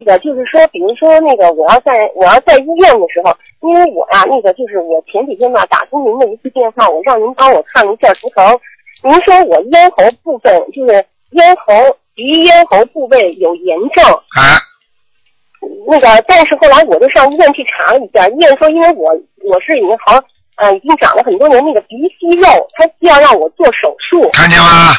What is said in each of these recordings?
就是说，比如说那个我要在医院的时候，因为我呀就是我前几天吧打通您的一次电话，我让您帮我看一下图腾，您说我咽喉部分就是鼻咽喉部位有炎症啊。 但是后来我就上医院去查了一下，医院说因为我是已经长了很多年那个鼻息肉，他需要让我做手术。 看见吗？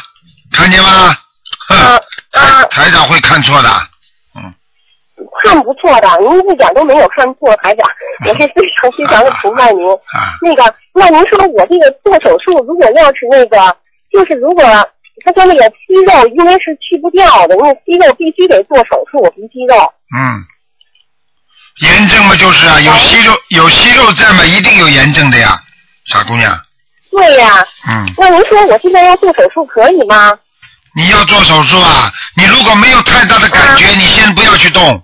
台长会看错的。 看不错的，您一点都没有看错，台长，我是非常的崇拜您。那您说我这个做手术，如果要是就是如果他说那个息肉因为是去不掉的，那个息肉必须得做手术，鼻息肉。 炎症嘛就是啊，有息肉在嘛，一定有炎症的呀，傻姑娘。 对呀。那您说我现在要做手术可以吗？ 你要做手术啊？你如果没有太大的感觉，你先不要去动。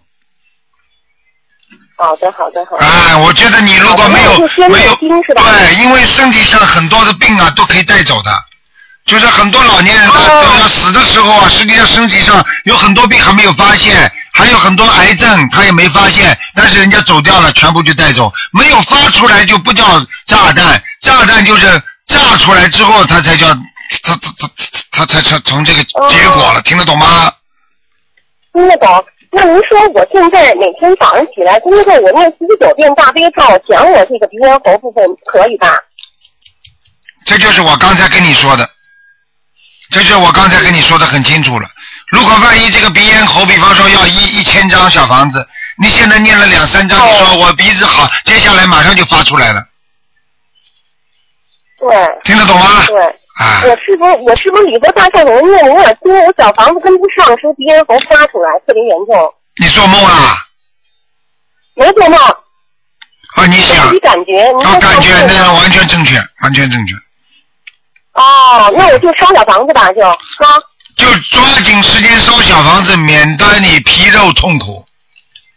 好的。 我觉得你如果没有对，因为身体上很多的病啊都可以带走的，就是很多老年人他要死的时候啊，实际上身体上有很多病还没有发现，还有很多癌症他也没发现，但是人家走掉了，全部就带走，没有发出来就不叫炸弹，炸弹就是炸出来之后它才叫它才成这个结果了，听得懂吗？ 听得懂。那您说我现在每天早上起来，工作我念49遍大悲咒，讲我这个鼻咽喉部分可以吧？ 这就是我刚才跟你说的，很清楚了。如果万一这个鼻咽喉，比方说要1000张小房子，你现在念了2-3张，你说我鼻子好，接下来马上就发出来了。 对。 听得懂吗？ 对。我是不是礼佛大忏悔文念的有点多，我小房子跟不上，说鼻咽喉发出来特别严重。 你做梦啊？ 没做梦。 你想？ 自己感觉。 感觉那个完全正确。 那我就烧小房子吧，就抓紧时间烧小房子，免得你皮肉痛苦。